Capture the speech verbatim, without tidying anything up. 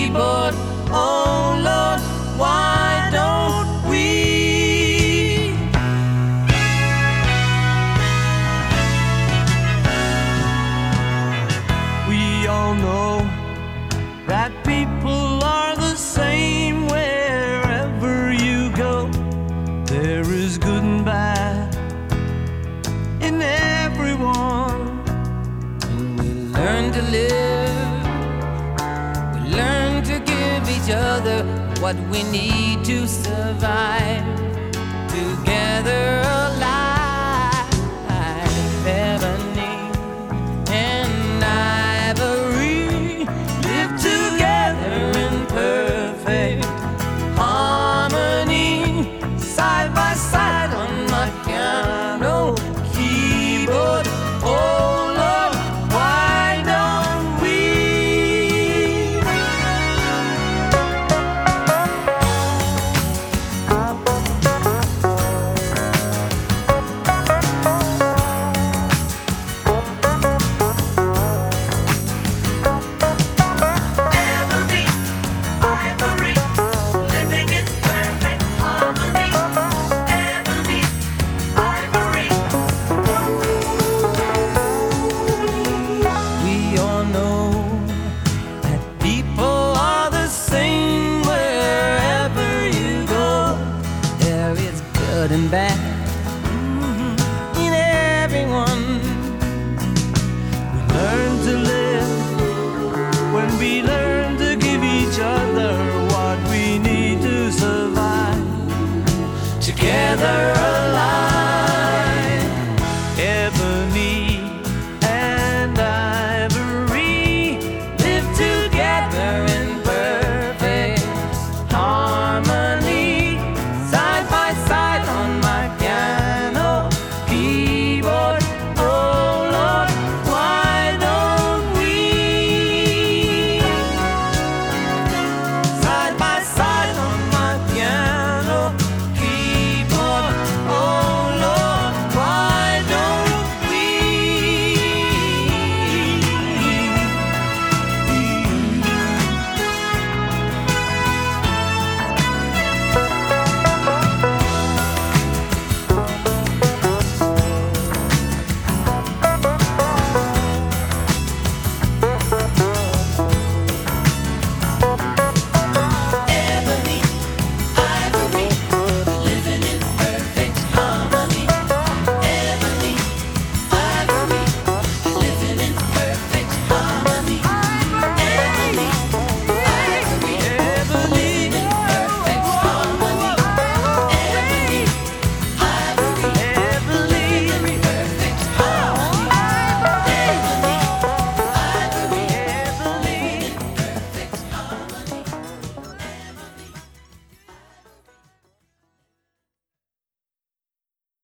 keyboard. Oh Lord, why don't we? We all know that people are the same wherever you go. There is good and bad in everyone. When we learn to live, we learn to give each other what we need to survive. Together alive, ebony and ivory live together in perfect harmony, side by side on my piano keyboard. Oh Lord, why don't we? Ebony, ivory, living in perfect harmony. Ebony, ivory. We all know that people are the same wherever you go. There is good and bad mhm, in everyone. We learn to live when we learn to give each other what we need to survive. Together